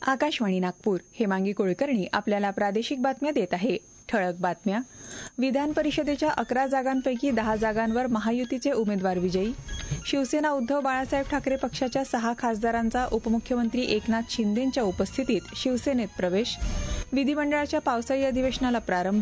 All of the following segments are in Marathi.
आकाशवाणी नागपूर. हेमांगी कुलकर्णी आपल्याला प्रादेशिक बातम्या देत आहे. ठळक बातम्या. विधान परिषदेच्या 11 जागांपैकी 10 जागांवर महायुतीचे उमेदवार विजयी. शिवसेना उद्धव बाळासाहेब ठाकरे पक्षाच्या 6 खासदारांचा उपमुख्यमंत्री एकनाथ शिंदेंच्या उपस्थितीत शिवसेनेत प्रवेश. विधिमंडळाच्या पावसाळी अधिवेशनाला प्रारंभ.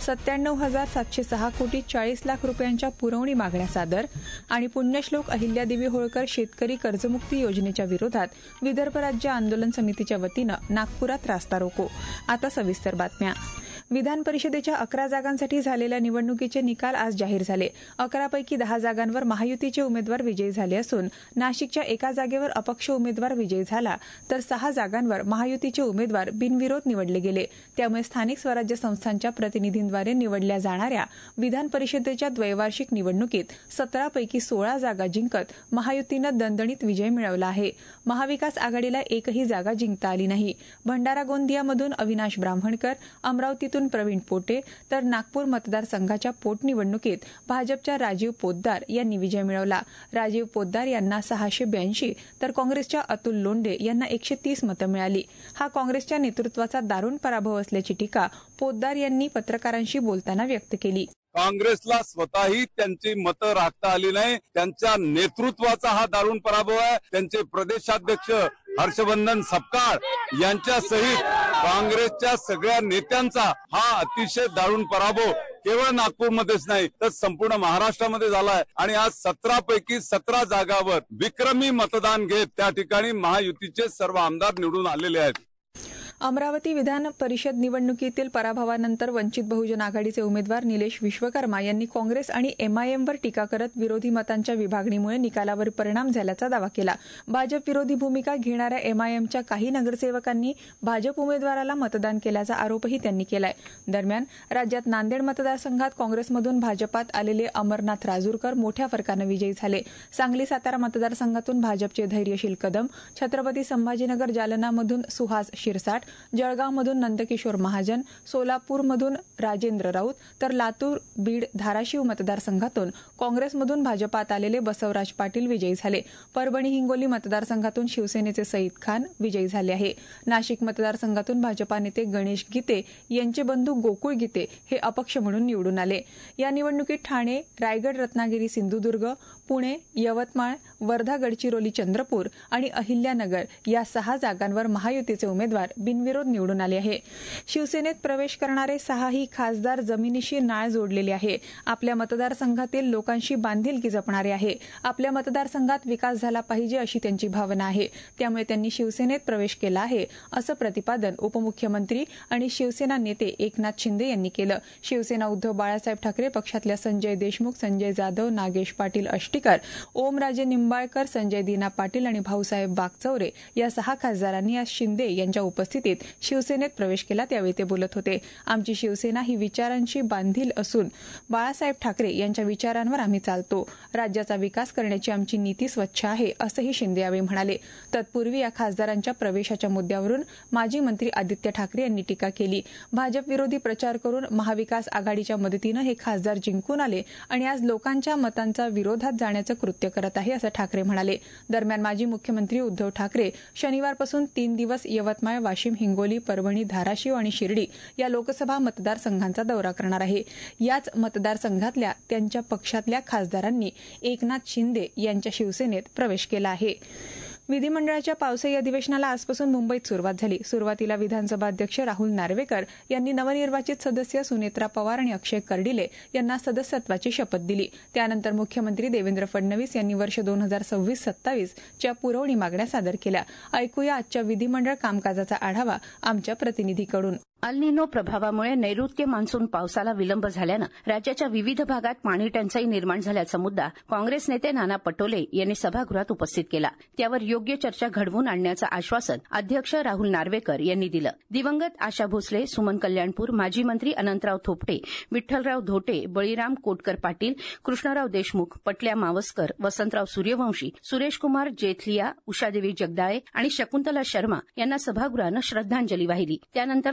97,706 कोटी 40 लाख रुपयांच्या पुरवणी मागण्या सादर. आणि पुण्यश्लोक अहिल्यादेवी होळकर शेतकरी कर्जमुक्ती योजनेच्या विरोधात विदर्भ राज्य आंदोलन समितीच्या वतीनं नागपुरात रास्ता रोको. आता सविस्तर बातम्या. विधान परिषदेच्या 11 जागांसाठी झालेल्या निवडणुकीचे निकाल आज जाहीर झाले. 11 पैकी 10 जागांवर महायुतीचे उमेदवार विजयी झाले असून नाशिकच्या एका जागेवर अपक्ष उमेदवार विजयी झाला, तर 6 जागांवर महायुतीचे उमेदवार बिनविरोध निवडले गेले. त्यामुळे स्थानिक स्वराज्य संस्थांच्या प्रतिनिधींद्वारे निवडल्या जाणाऱ्या विधान परिषदेच्या द्वैवार्षिक निवडणुकीत 17 पैकी 16 जागा जिंकत महायुतीनं दणदणीत विजय मिळवला आहे. महाविकास आघाडीला एकही जागा जिंकता आली नाही. भंडारा गोंदियामधून अविनाश ब्राह्मणकर, अमरावतीतून प्रवीण पोटे, तर नागपूर मतदारसंघाच्या पोटनिवडणुकीत भाजपच्या राजीव पोद्दार यांनी विजय मिळवला. राजीव पोद्दार यांना 682 तर काँग्रेसच्या अतुल लोंढे यांना 130 मतं मिळाली. हा काँग्रेसच्या नेतृत्वाचा दारुण पराभव असल्याची टीका पोद्दार यांनी पत्रकारांशी बोलताना व्यक्त केली. काँग्रेसला स्वतःही त्यांची मतं राखता आली नाही. त्यांच्या नेतृत्वाचा हा दारुण पराभव आहे. त्यांचे प्रदेशाध्यक्ष हर्षवर्धन सपकाळ यांच्या सहित काँग्रेसच्या सगळ्या नेत्यांचा हा अतिशय दारुण पराभव केवळ नागपूरमध्येच नाही तर संपूर्ण महाराष्ट्रामध्ये झालाय. आणि आज 17 पैकी 17 जागावर विक्रमी मतदान घेत त्या ठिकाणी महायुतीचे सर्व आमदार निवडून आलेले आहेत. अमरावती विधान परिषद निवडणुकीतील पराभवानंतर वंचित बहुजन आघाडीचे उमेदवार निलेश विश्वकर्मा यांनी काँग्रेस आणि एमआयएमवर टीका करत विरोधी मतांच्या विभागणीमुळे निकालावर परिणाम झाल्याचा दावा केला. भाजप विरोधी भूमिका घेणाऱ्या एमआयएमच्या काही नगरसेवकांनी भाजप उमेदवाराला मतदान केल्याचा आरोपही त्यांनी केलाय. दरम्यान राज्यात नांदेड मतदारसंघात काँग्रेसमधून भाजपात आलेले अमरनाथ राजूरकर मोठ्या फरकानं विजयी झाले. सांगली सातारा मतदारसंघातून भाजपचे धैर्यशील कदम, छत्रपती संभाजीनगर जालनामधून सुहास शिरसाट, जळगावमधून नंदकिशोर महाजन, सोलापूरमधून राजेंद्र राऊत, तर लातूर, बीड, धाराशिव मतदारसंघातून काँग्रेसमधून भाजपात आलेले बसवराज पाटील विजयी झाले. परभणी हिंगोली मतदारसंघातून शिवसेनेचे सईद खान विजयी झाले आहे. नाशिक मतदारसंघातून भाजपा नेते गणेश गीते यांचे बंधू गोकुळ गीते हे अपक्ष म्हणून निवडून आले. या निवडणुकीत ठाणे, रायगड, रत्नागिरी, सिंधुदुर्ग, पुणे, यवतमाळ, वर्धा, गडचिरोली, चंद्रपूर आणि अहिल्यानगर या 6 जागांवर महायुतीचे उमेदवार बिनविरोध निवडून आले आहे. शिवसेनेत प्रवेश करणारे 6ही खासदार जमिनीशी नाळ जोडलेले आहे. आपल्या मतदारसंघातील लोकांशी बांधिलकी जपणारे आहे. आपल्या मतदारसंघात विकास झाला पाहिजे अशी त्यांची भावना आहे. त्यामुळे त्यांनी शिवसेनेत प्रवेश केला आहे, असं प्रतिपादन उपमुख्यमंत्री आणि शिवसेना नेते एकनाथ शिंदे यांनी केलं. शिवसेना उद्धव बाळासाहेब ठाकरे पक्षातल्या संजय देशमुख, संजय जाधव, नागेश पाटील अष्टीकर, ओमराजे निंबाळकर, संजय दीना पाटील आणि भाऊसाहेब वागचौरे या 6 खासदारांनी आज शिंदे यांच्या उपस्थितीत शिवसेनेत प्रवेश केला. त्यावेळी ते बोलत होते. आमची शिवसेना ही विचारांशी बांधील असून बाळासाहेब ठाकरे यांच्या विचारांवर आम्ही चालतो. राज्याचा विकास करण्याची आमची नीती स्वच्छ आहे, असंही शिंदे यावेळी म्हणाले. तत्पूर्वी या खासदारांच्या प्रवेशाच्या मुद्द्यावरून माजी मंत्री आदित्य ठाकरे यांनी टीका केली. भाजप विरोधी प्रचार करून महाविकास आघाडीच्या मदतीनं हे खासदार जिंकून आले आणि आज लोकांच्या मतांचा विरोधात जाण्याचं कृत्य करत आहे, असं ठाकरे म्हणाले. दरम्यान माजी मुख्यमंत्री उद्धव ठाकरे शनिवारपासून 3 दिवस यवतमाळ, वाशिम, हिंगोली, परभणी, धाराशिव आणि शिर्डी या लोकसभा मतदारसंघांचा दौरा करणार आहे. याच मतदारसंघातल्या त्यांच्या पक्षातल्या खासदारांनी एकनाथ शिंदे यांच्या शिवसेनेत प्रवेश केला आहे. विधिमंडळाच्या पावसाळी अधिवेशनाला आजपासून मुंबईत सुरुवात झाली. सुरुवातीला विधानसभा अध्यक्ष राहुल नार्वेकर यांनी नवनिर्वाचित सदस्य सुनेत्रा पवार आणि अक्षय कर्डिले यांना सदस्यत्वाची शपथ दिली. त्यानंतर मुख्यमंत्री देवेंद्र फडणवीस यांनी वर्ष 2026-27 च्या पुरवणी मागण्या सादर केल्या. ऐकूया आजच्या विधिमंडळ कामकाजाचा आढावा आमच्या प्रतिनिधीकडून. अल निनो प्रभावामुळे नैऋत्य मान्सून पावसाला विलंब झाल्यानं राज्याच्या विविध भागात पाणी टंचाई निर्माण झाल्याचा मुद्दा काँग्रेस नेते नाना पटोले यांनी सभागृहात उपस्थित केला. त्यावर योग्य चर्चा घडवून आणण्याचं आश्वासन अध्यक्ष राहुल नार्वेकर यांनी दिलं. दिवंगत आशा भोसले, सुमन कल्याणपूर, माजी मंत्री अनंतराव थोपटे, विठ्ठलराव धोटे, बळीराम कोटकर पाटील, कृष्णराव देशमुख, पटल्या मावस्कर, वसंतराव सूर्यवंशी, सुरेशकुमार जेथलिया, उषादेवी जगदाळे आणि शकुंतला शर्मा यांना सभागृहानं श्रद्धांजली वाहिली. त्यानंतर सभागृह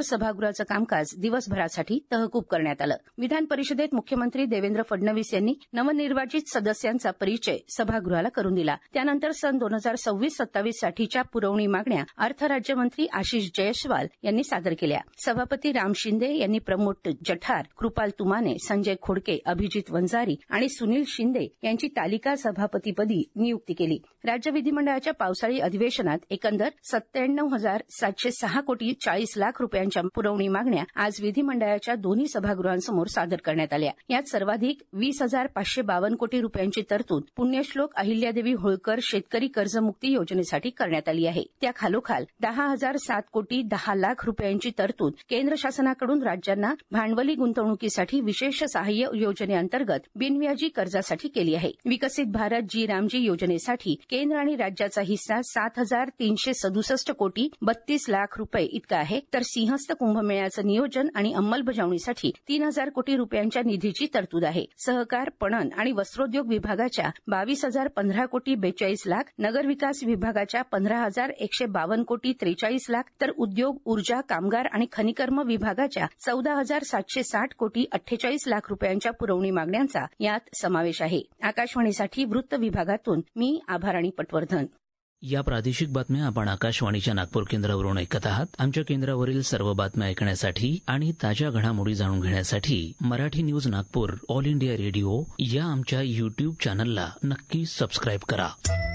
सभागृहाचं कामकाज दिवसभरासाठी तहकूब करण्यात आलं. विधान परिषदेत मुख्यमंत्री देवेंद्र फडणवीस यांनी नवनिर्वाचित सदस्यांचा परिचय सभागृहाला करून दिला. त्यानंतर सन 2026-27 साठीच्या पुरवणी मागण्या अर्थ राज्यमंत्री आशिष जयस्वाल यांनी सादर केल्या. सभापती राम शिंदे यांनी प्रमोद जठार, कृपाल तुमाने, संजय खोडके, अभिजित वंजारी आणि सुनील शिंदे यांची तालिका सभापतीपदी नियुक्ती केली. राज्य विधिमंडळाच्या पावसाळी अधिवेशनात एकंदर 97,706 कोटी 40 लाख रुपयांच्या पुरवणी मागण्या आज विधिमंडळाच्या दोन्ही सभागृहांसमोर सादर करण्यात आल्या. यात सर्वाधिक 20,552 कोटी रुपयांची तरतूद पुण्यश्लोक अहिल्यादेवी होळकर शेतकरी कर्जमुक्ती योजनेसाठी करण्यात आली आहे. त्या खालोखाल 10,007 कोटी 10 लाख रुपयांची तरतूद केंद्र शासनाकडून राज्यांना भांडवली गुंतवणुकीसाठी विशेष सहाय्य योजनेअंतर्गत बिनव्याजी कर्जासाठी केली आहे. विकसित भारत जी रामजी योजनेसाठी केंद्र आणि राज्याचा हिस्सा 7,367 कोटी 32 लाख रुपये इतका आहे. तर सिंहस्थ कुंभमेळ्याचं नियोजन आणि अंमलबजावणीसाठी 3,000 कोटी रुपयांच्या निधीची तरतूद आहे. सहकार, पणन आणि वस्त्रोद्योग विभागाच्या 22,015 कोटी 42 लाख, नगरविकास विभागाच्या 15,152 कोटी 43 लाख, तर उद्योग, ऊर्जा, कामगार आणि खनिकर्म विभागाच्या 14,760 कोटी 48 लाख रुपयांच्या पुरवणी मागण्यांचा यात समावेश आहे. आकाशवाणीसाठी वृत्त विभागातून मी आभाराणी पटवर्धन. या प्रादेशिक बातम्या आपण आकाशवाणीच्या नागपूर केंद्रावरून ऐकत आहात. आमच्या केंद्रावरील सर्व बातम्या ऐकण्यासाठी आणि ताज्या घडामोडी जाणून घेण्यासाठी Marathi news Nagpur all India radio या आमच्या युट्यूब चॅनलला नक्की सबस्क्राईब करा.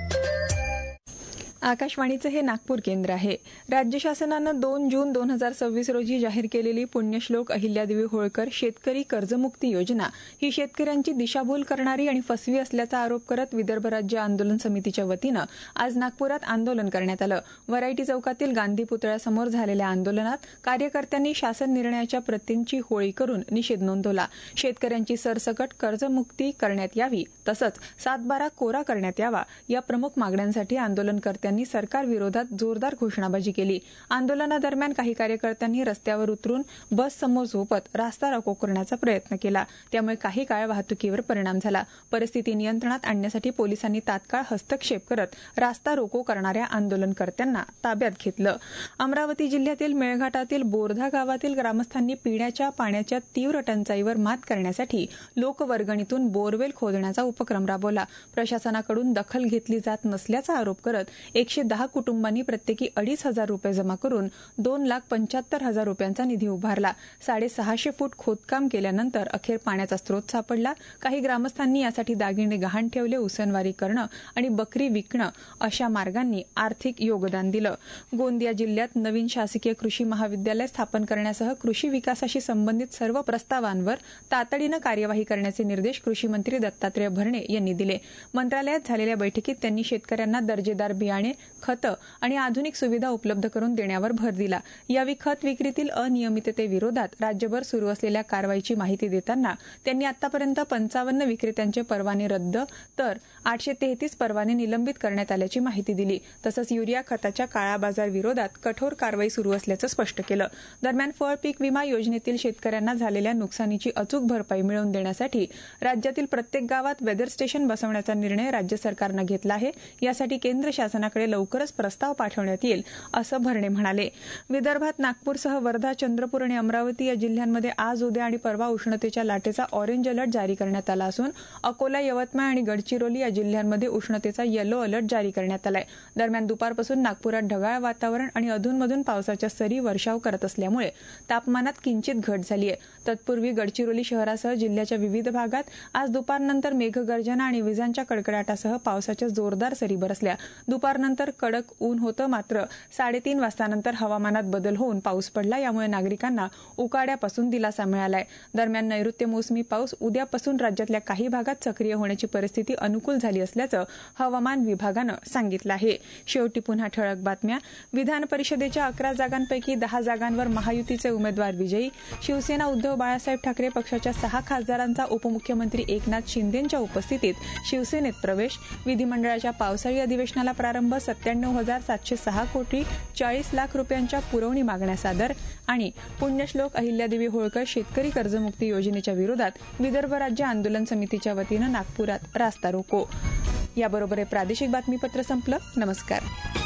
आकाशवाणीचं हे नागपूर केंद्र आहे. राज्य शासनानं 2 जून 2026 रोजी जाहीर केलेली पुण्यश्लोक अहिल्यादेवी होळकर शेतकरी कर्जमुक्ती योजना ही शेतकऱ्यांची दिशाभूल करणारी आणि फसवी असल्याचा आरोप करत विदर्भ राज्य आंदोलन समितीच्या वतीनं आज नागपुरात आंदोलन करण्यात आलं. व्हरायटी चौकातील गांधी पुतळ्यासमोर झालेल्या आंदोलनात कार्यकर्त्यांनी शासन निर्णयाच्या प्रतींची होळी करून निषेध नोंदवला. शेतकऱ्यांची सरसकट कर्जमुक्ती करण्यात यावी तसंच 7/12 कोरा करण्यात यावा या प्रमुख मागण्यांसाठी आंदोलनकर्त्यांनी सरकार विरोधात जोरदार घोषणाबाजी केली. आंदोलनादरम्यान काही कार्यकर्त्यांनी रस्त्यावर उतरून बस समोर झोपत रास्ता रोको करण्याचा प्रयत्न केला. त्यामुळे काही काळ वाहतुकीवर परिणाम झाला. परिस्थिती नियंत्रणात आणण्यासाठी पोलिसांनी तात्काळ हस्तक्षेप करत रास्ता रोको करणाऱ्या आंदोलनकर्त्यांना ताब्यात घेतलं. अमरावती जिल्ह्यातील मेळघाटातील बोरधा गावातील ग्रामस्थांनी पिण्याच्या पाण्याच्या तीव्र टंचाईवर मात करण्यासाठी लोकवर्गणीतून बोरवेल खोदण्याचा उपक्रम राबवला. प्रशासनाकडून दखल घेतली जात नसल्याचा आरोप करत 110 कुटुंबांनी प्रत्येकी 2,500 रुपये जमा करून 2,75,000 रुपयांचा निधी उभारला. 650 फूट खोदकाम केल्यानंतर अखेर पाण्याचा स्रोत सापडला. काही ग्रामस्थांनी यासाठी दागिने गहाण ठेवले, उसनवारी करणं आणि बकरी विकणं अशा मार्गांनी आर्थिक योगदान दिलं. गोंदिया जिल्ह्यात नवीन शासकीय कृषी महाविद्यालय स्थापन करण्यासह कृषी विकासाशी संबंधित सर्व प्रस्तावांवर तातडीनं कार्यवाही करण्याचे निर्देश कृषी मंत्री दत्तात्रय भरणे यांनी दिले. मंत्रालयात झालेल्या बैठकीत त्यांनी शेतकऱ्यांना दर्जेदार बियाणे, खतं आणि आधुनिक सुविधा उपलब्ध करून देण्यावर भर दिला. यावेळी खत विक्रीतील अनियमिततेविरोधात राज्यभर सुरू असलेल्या कारवाईची माहिती देताना त्यांनी आतापर्यंत 55 विक्रेत्यांचे परवाने रद्द तर 833 परवाने निलंबित करण्यात आल्याची माहिती दिली. तसंच युरिया खताच्या काळाबाजार विरोधात कठोर कारवाई सुरू असल्याचं स्पष्ट केलं. दरम्यान फळ पीक विमा योजनेतील शेतकऱ्यांना झालेल्या नुकसानीची अचूक भरपाई मिळवून देण्यासाठी राज्यातील प्रत्येक गावात वेदर स्टेशन बसवण्याचा निर्णय राज्य सरकारनं घेतला आहे. यासाठी केंद्र शासनाकडे लवकरच प्रस्ताव पाठवण्यात येईल असं भरणे म्हणाले. विदर्भात नागपूरसह वर्धा, चंद्रपूर आणि अमरावती या जिल्ह्यांमध्ये आज, उद्या आणि परवा उष्णतेच्या लाटेचा ऑरेंज अलर्ट जारी करण्यात आला असून अकोला, यवतमाळ आणि गडचिरोली या जिल्ह्यांमध्ये उष्णतेचा येलो अलर्ट जारी करण्यात आला आहे. दरम्यान दुपारपासून नागपुरात ढगाळ वातावरण आणि अधूनमधून पावसाच्या सरी वर्षाव करत असल्यामुळे तापमानात किंचित घट झाली आहे. तत्पूर्वी गडचिरोली शहरासह जिल्ह्याच्या विविध भागात आज दुपारनंतर मेघगर्जना आणि विजांच्या कडकडाटासह पावसाच्या जोरदार सरी बरसल्या. दुपारनंतर कडक ऊन होतं, मात्र 3:30 वाजतानंतर हवामानात बदल होऊन पाऊस पडला. यामुळे नागरिकांना उकाड्यापासून दिलासा मिळालाय. दरम्यान नैऋत्य मोसमी पाऊस उद्यापासून राज्यातल्या काही भागात सक्रिय होण्याची परिस्थिती अनुकूल झाली असल्याचं हवामान विभागानं सांगितलं आहे. शेवटी पुन्हा ठळक बातम्या. विधान परिषदेच्या 11 जागांपैकी 10 जागांवर महायुतीचे उमेदवार विजयी. शिवसेना उद्धव बाळासाहेब ठाकरे पक्षाच्या 6 खासदारांचा उपमुख्यमंत्री एकनाथ शिंदेंच्या उपस्थितीत शिवसेनेत प्रवेश. विधिमंडळाच्या पावसाळी अधिवेशनाला प्रारंभ. 97,706 कोटी 40 लाख रुपयांच्या पुरवणी मागण्या सादर. आणि पुण्यश्लोक अहिल्यादेवी होळकर शेतकरी कर्जमुक्ती योजनेच्या विरोधात विदर्भ राज्य आंदोलन समितीच्या वतीनं नागपुरात रास्ता रोको. याबरोबर हे प्रादेशिक बातमीपत्र संपलं. नमस्कार.